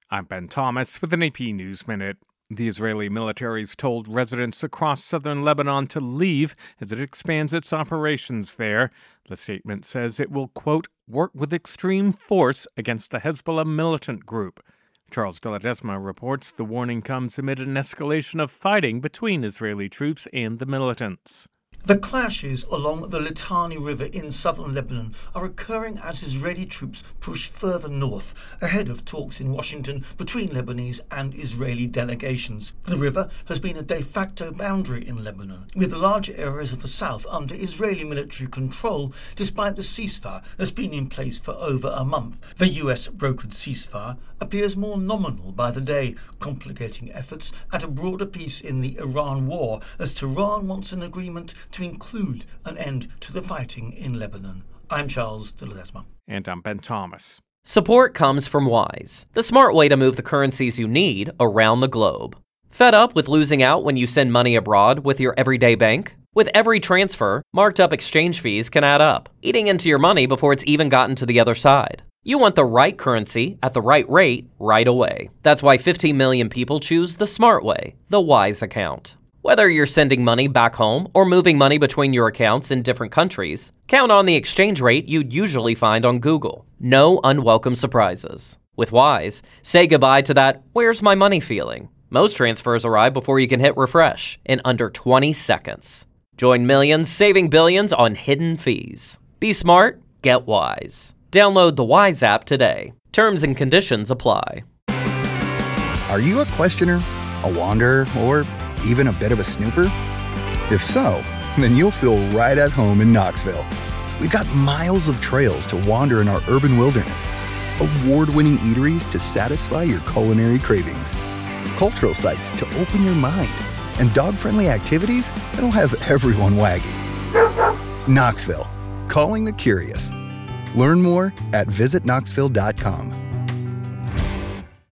I'm Ben Thomas with an AP News Minute. The Israeli military's told residents across southern Lebanon to leave as it expands its operations there. The statement says it will, quote, work with extreme force against the Hezbollah militant group. Charles de Ledesma reports the warning comes amid an escalation of fighting between Israeli troops and the militants. The clashes along the Litani River in southern Lebanon are occurring as Israeli troops push further north, ahead of talks in Washington between Lebanese and Israeli delegations. The river has been a de facto boundary in Lebanon, with large areas of the south under Israeli military control, despite the ceasefire that's been in place for over a month. The US-brokered ceasefire appears more nominal by the day, complicating efforts at a broader peace in the Iran war, as Tehran wants an agreement to include an end to the fighting in Lebanon. I'm Charles de Ledesma. And I'm Ben Thomas. Support comes from Wise, the smart way to move the currencies you need around the globe. Fed up with losing out when you send money abroad with your everyday bank? With every transfer, marked up exchange fees can add up, eating into your money before it's even gotten to the other side. You want the right currency at the right rate right away. That's why 15 million people choose the smart way, the Wise account. Whether you're sending money back home or moving money between your accounts in different countries, count on the exchange rate you'd usually find on Google. No unwelcome surprises. With Wise, say goodbye to that "where's my money" feeling. Most transfers arrive before you can hit refresh in under 20 seconds. Join millions saving billions on hidden fees. Be smart, get Wise. Download the Wise app today. Terms and conditions apply. Are you a questioner, a wanderer, or even a bit of a snooper? If so, then you'll feel right at home in Knoxville. We've got miles of trails to wander in our urban wilderness, award-winning eateries to satisfy your culinary cravings, cultural sites to open your mind, and dog-friendly activities that'll have everyone wagging. Knoxville, calling the curious. Learn more at visitknoxville.com.